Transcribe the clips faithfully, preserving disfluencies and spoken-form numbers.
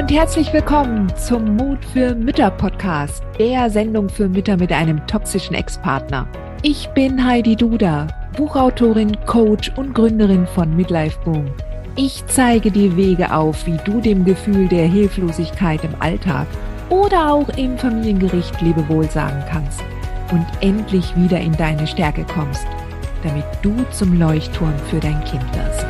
und herzlich willkommen zum Mut für Mütter Podcast, der Sendung für Mütter mit einem toxischen Ex-Partner. Ich bin Heidi Duda, Buchautorin, Coach und Gründerin von Midlife Boom. Ich zeige dir Wege auf, wie du dem Gefühl der Hilflosigkeit im Alltag oder auch im Familiengericht Lebewohl sagen kannst und endlich wieder in deine Stärke kommst, damit du zum Leuchtturm für dein Kind wirst.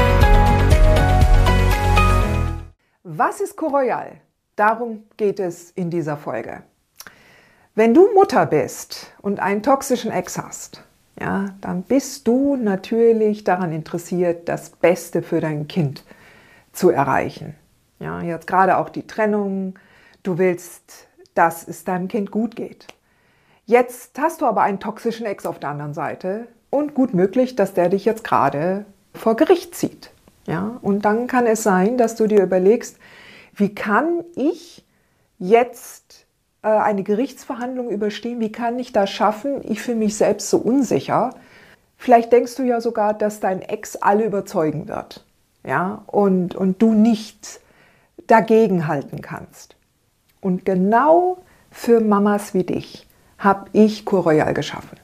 Was ist Co-Royal? Darum geht es in dieser Folge. Wenn du Mutter bist und einen toxischen Ex hast, ja, dann bist du natürlich daran interessiert, das Beste für dein Kind zu erreichen. Ja, jetzt gerade auch die Trennung. Du willst, dass es deinem Kind gut geht. Jetzt hast du aber einen toxischen Ex auf der anderen Seite und gut möglich, dass der dich jetzt gerade vor Gericht zieht. Ja, und dann kann es sein, dass du dir überlegst, wie kann ich jetzt äh, eine Gerichtsverhandlung überstehen? Wie kann ich das schaffen? Ich fühle mich selbst so unsicher. Vielleicht denkst du ja sogar, dass dein Ex alle überzeugen wird, ja, und, und du nicht dagegen halten kannst. Und genau für Mamas wie dich habe ich Co-Royal geschaffen.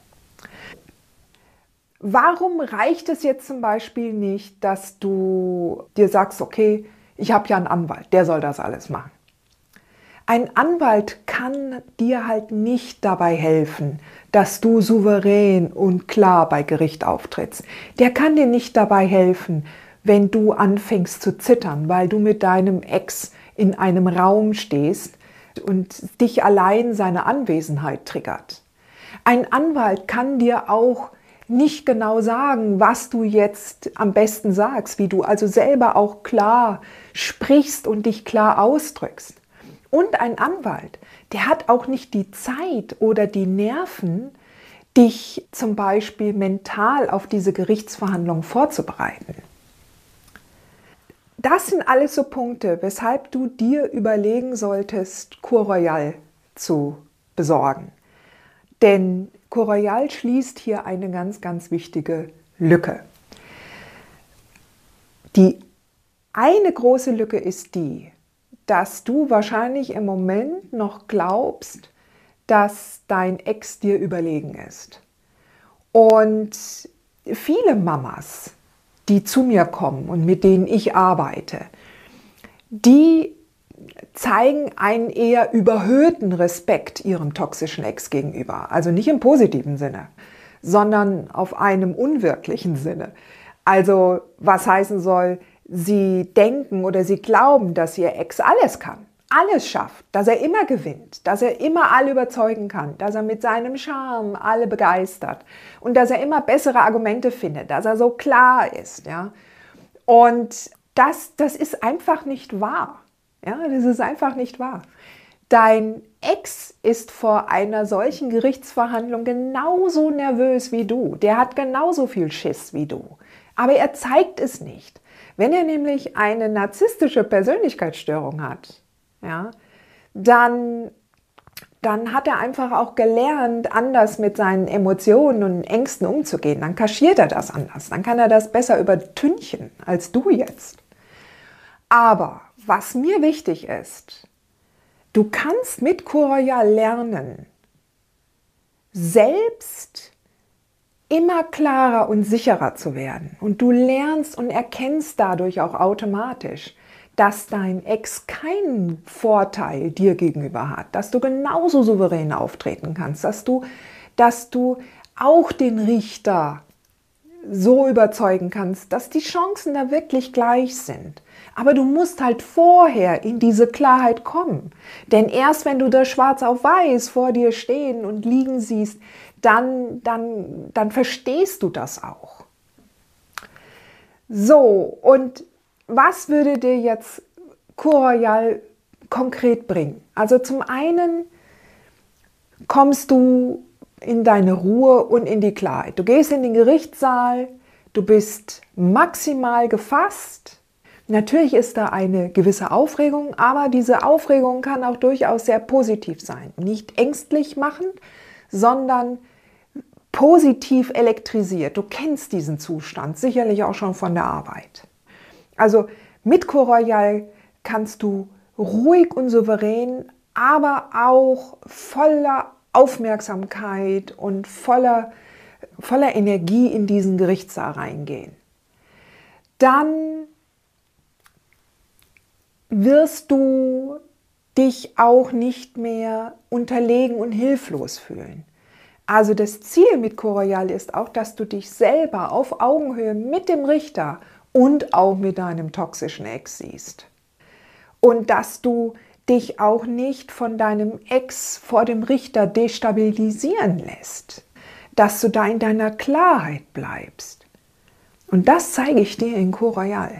Warum reicht es jetzt zum Beispiel nicht, dass du dir sagst, okay, ich habe ja einen Anwalt, der soll das alles machen. Ein Anwalt kann dir halt nicht dabei helfen, dass du souverän und klar bei Gericht auftrittst. Der kann dir nicht dabei helfen, wenn du anfängst zu zittern, weil du mit deinem Ex in einem Raum stehst und dich allein seine Anwesenheit triggert. Ein Anwalt kann dir auch nicht genau sagen, was du jetzt am besten sagst, wie du also selber auch klar sprichst und dich klar ausdrückst. Und ein Anwalt, der hat auch nicht die Zeit oder die Nerven, dich zum Beispiel mental auf diese Gerichtsverhandlung vorzubereiten. Das sind alles so Punkte, weshalb du dir überlegen solltest, Co-Royal zu besorgen. Denn Co-Royal schließt hier eine ganz, ganz wichtige Lücke. Die eine große Lücke ist die, dass du wahrscheinlich im Moment noch glaubst, dass dein Ex dir überlegen ist. Und viele Mamas, die zu mir kommen und mit denen ich arbeite, die zeigen einen eher überhöhten Respekt ihrem toxischen Ex gegenüber. Also nicht im positiven Sinne, sondern auf einem unwirklichen Sinne. Also was heißen soll, sie denken oder sie glauben, dass ihr Ex alles kann, alles schafft, dass er immer gewinnt, dass er immer alle überzeugen kann, dass er mit seinem Charme alle begeistert und dass er immer bessere Argumente findet, dass er so klar ist. Ja? Und das, das ist einfach nicht wahr. Ja, das ist einfach nicht wahr. Dein Ex ist vor einer solchen Gerichtsverhandlung genauso nervös wie du. Der hat genauso viel Schiss wie du. Aber er zeigt es nicht. Wenn er nämlich eine narzisstische Persönlichkeitsstörung hat, ja, dann, dann hat er einfach auch gelernt, anders mit seinen Emotionen und Ängsten umzugehen. Dann kaschiert er das anders. Dann kann er das besser übertünchen als du jetzt. Aber was mir wichtig ist, du kannst mit Co-Royal lernen, selbst immer klarer und sicherer zu werden. Und du lernst und erkennst dadurch auch automatisch, dass dein Ex keinen Vorteil dir gegenüber hat, dass du genauso souverän auftreten kannst, dass du, dass du auch den Richter so überzeugen kannst, dass die Chancen da wirklich gleich sind. Aber du musst halt vorher in diese Klarheit kommen. Denn erst wenn du das schwarz auf weiß vor dir stehen und liegen siehst, dann, dann, dann verstehst du das auch. So, und was würde dir jetzt Co-Royal konkret bringen? Also zum einen kommst du in deine Ruhe und in die Klarheit. Du gehst in den Gerichtssaal, du bist maximal gefasst. Natürlich ist da eine gewisse Aufregung, aber diese Aufregung kann auch durchaus sehr positiv sein. Nicht ängstlich machend, sondern positiv elektrisiert. Du kennst diesen Zustand, sicherlich auch schon von der Arbeit. Also mit Co-Royal kannst du ruhig und souverän, aber auch voller Aufmerksamkeit und voller, voller Energie in diesen Gerichtssaal reingehen. Dann wirst du dich auch nicht mehr unterlegen und hilflos fühlen. Also das Ziel mit CoRoyal ist auch, dass du dich selber auf Augenhöhe mit dem Richter und auch mit deinem toxischen Ex siehst. Und dass du dich auch nicht von deinem Ex vor dem Richter destabilisieren lässt. Dass du da in deiner Klarheit bleibst. Und das zeige ich dir in CoRoyal.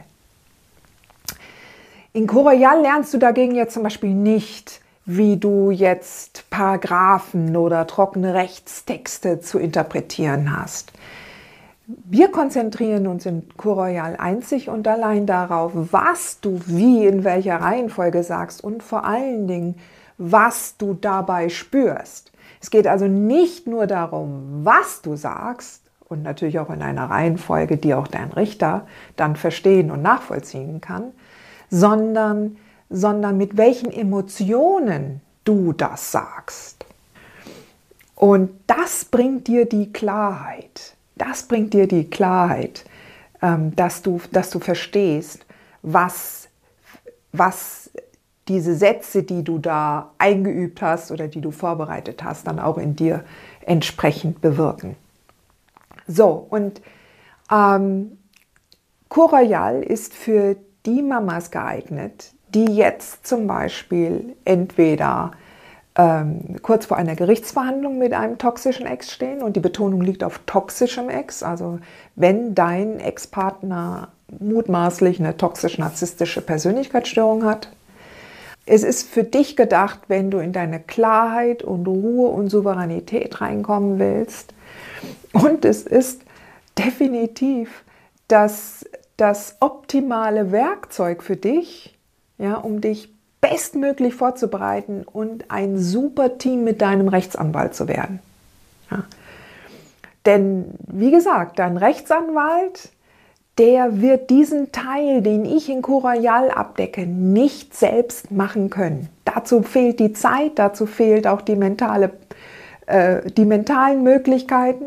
In CoRoyal lernst du dagegen jetzt zum Beispiel nicht, wie du jetzt Paragraphen oder trockene Rechtstexte zu interpretieren hast. Wir konzentrieren uns in CoRoyal einzig und allein darauf, was du wie in welcher Reihenfolge sagst und vor allen Dingen, was du dabei spürst. Es geht also nicht nur darum, was du sagst und natürlich auch in einer Reihenfolge, die auch dein Richter dann verstehen und nachvollziehen kann, sondern, sondern mit welchen Emotionen du das sagst. Und das bringt dir die Klarheit. Das bringt dir die Klarheit, ähm, dass du, dass du verstehst, was, was diese Sätze, die du da eingeübt hast oder die du vorbereitet hast, dann auch in dir entsprechend bewirken. So, und ähm, CoRoyal ist für die Mamas geeignet, die jetzt zum Beispiel entweder ähm, kurz vor einer Gerichtsverhandlung mit einem toxischen Ex stehen und die Betonung liegt auf toxischem Ex, also wenn dein Ex-Partner mutmaßlich eine toxisch-narzisstische Persönlichkeitsstörung hat. Es ist für dich gedacht, wenn du in deine Klarheit und Ruhe und Souveränität reinkommen willst. Und es ist definitiv das das optimale Werkzeug für dich, ja, um dich bestmöglich vorzubereiten und ein super Team mit deinem Rechtsanwalt zu werden. Ja. Denn wie gesagt, dein Rechtsanwalt, der wird diesen Teil, den ich in CoRoyal abdecke, nicht selbst machen können. Dazu fehlt die Zeit, dazu fehlt auch die, mentale, äh, die mentalen Möglichkeiten.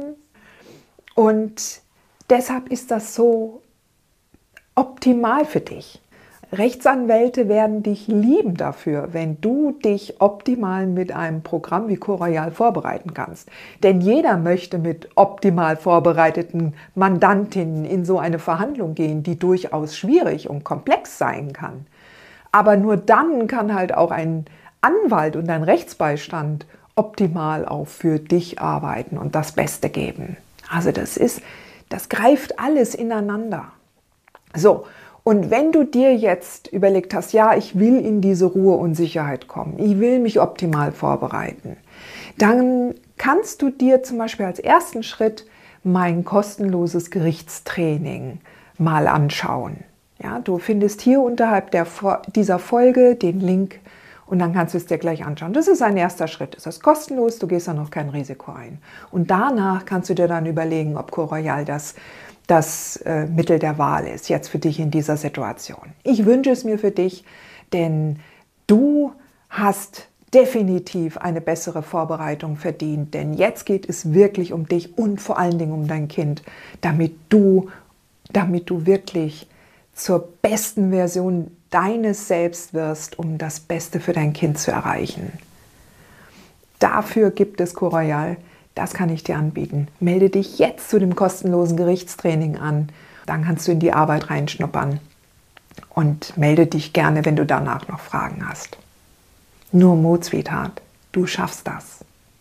Und deshalb ist das so optimal für dich. Rechtsanwälte werden dich lieben dafür, wenn du dich optimal mit einem Programm wie CoRoyal vorbereiten kannst. Denn jeder möchte mit optimal vorbereiteten Mandantinnen in so eine Verhandlung gehen, die durchaus schwierig und komplex sein kann. Aber nur dann kann halt auch ein Anwalt und ein Rechtsbeistand optimal auch für dich arbeiten und das Beste geben. Also das ist, das greift alles ineinander. So, und wenn du dir jetzt überlegt hast, ja, ich will in diese Ruhe und Sicherheit kommen, ich will mich optimal vorbereiten, dann kannst du dir zum Beispiel als ersten Schritt mein kostenloses Gerichtstraining mal anschauen. Ja, du findest hier unterhalb der, dieser Folge den Link und dann kannst du es dir gleich anschauen. Das ist ein erster Schritt. Es ist kostenlos, du gehst dann auf kein Risiko ein. Und danach kannst du dir dann überlegen, ob CoRoyal das das äh, Mittel der Wahl ist, jetzt für dich in dieser Situation. Ich wünsche es mir für dich, denn du hast definitiv eine bessere Vorbereitung verdient, denn jetzt geht es wirklich um dich und vor allen Dingen um dein Kind, damit du, damit du wirklich zur besten Version deines Selbst wirst, um das Beste für dein Kind zu erreichen. Dafür gibt es CoRoyal. Das kann ich dir anbieten. Melde dich jetzt zu dem kostenlosen Gerichtstraining an. Dann kannst du in die Arbeit reinschnuppern. Und melde dich gerne, wenn du danach noch Fragen hast. Nur Mut, Sweetheart. Du schaffst das.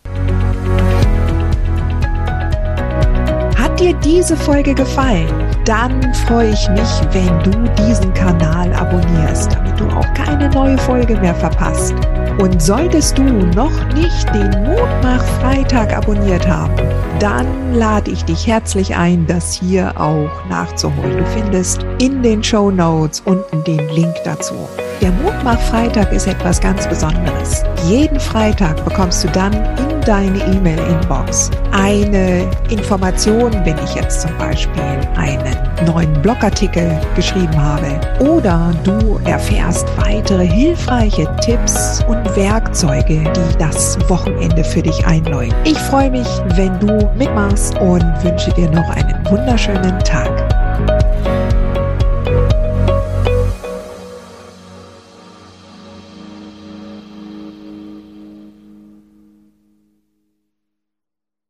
Hat dir diese Folge gefallen? Dann freue ich mich, wenn du diesen Kanal abonnierst, damit du auch keine neue Folge mehr verpasst. Und solltest du noch nicht den Mutmach-Freitag abonniert haben, dann lade ich dich herzlich ein, das hier auch nachzuholen. Du findest in den Shownotes unten den Link dazu. Der Mutmach-Freitag ist etwas ganz Besonderes. Jeden Freitag bekommst du dann in deine E-Mail-Inbox eine Information, wenn ich jetzt zum Beispiel einen neuen Blogartikel geschrieben habe, oder du erfährst weitere hilfreiche Tipps und Werkzeuge, die das Wochenende für dich einläuten. Ich freue mich, wenn du mitmachst und wünsche dir noch einen wunderschönen Tag.